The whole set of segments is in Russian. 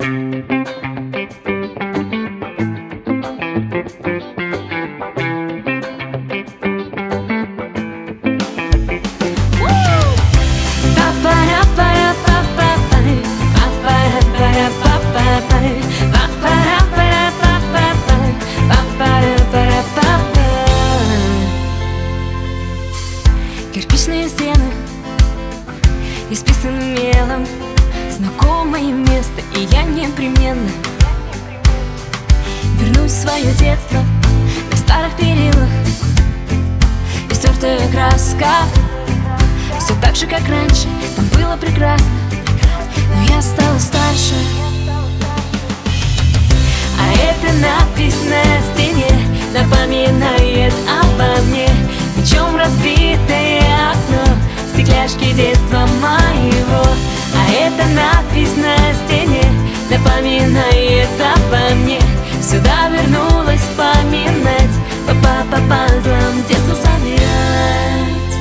Кирпичные стены, исписаны мелом, знакомое место, и я непременно вернусь в свое детство. На старых перилах истертая краска, все так же, как раньше, там было прекрасно, но я стала старше. А эта надпись на стене напоминает обо мне. Мечом разбитое окно, стекляшки детства моего. А эта надпись на стене напоминает обо мне. Сюда вернулась вспоминать, по пазлам детство собирать.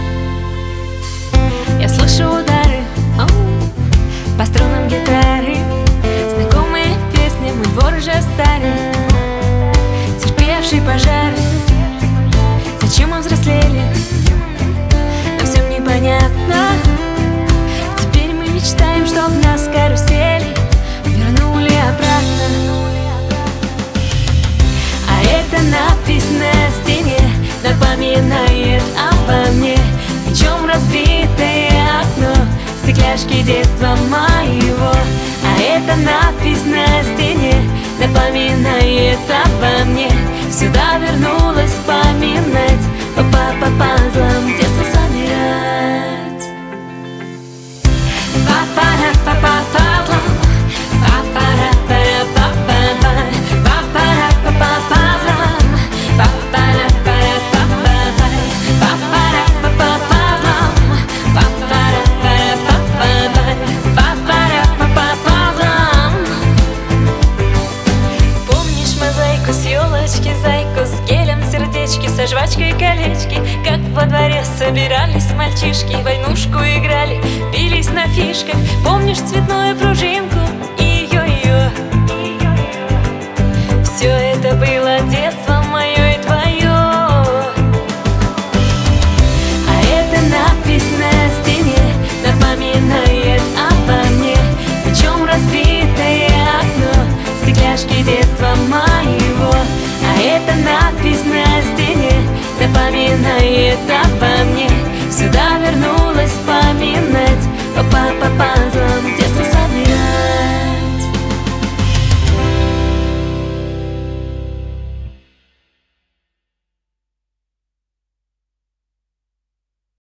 Я слышу удары по струнам гитары, знакомые песни, мой двор уже старый, терпевший пожары. Зачем мы взрослели? Нам всем непонятно. Теперь мы мечтаем, чтоб нас с карусели вернули обратно. А эта надпись на стене напоминает обо мне. Мечом разбитое окно, стекляшки детства моего. А эта надпись на стене напоминает обо мне. Сюда вернулась вспоминать, по пазлам детство собирать. Па-пара-па-па-пазлам, па-пара-пара-па-па-па, па-пара-па-па-пазлам, па-пара-пара-па-па-па, па-пара-па-па-пазлам, па-пара-пара-па-па-па, па-пара-па-па-пазлам. Помнишь мозаику с елочки, зайку с гелем, сердечки, со жвачкой колечки? Как во дворе собирались мальчишки, войнушку играли, бились на фишках. Помнишь цветную пружинку и ее? Все это было детство мое и твое. А эта надпись на стене напоминает обо мне. Мечом разбитое окно, стекляшки детства моего. А эта надпись на стене напоминает обо мне.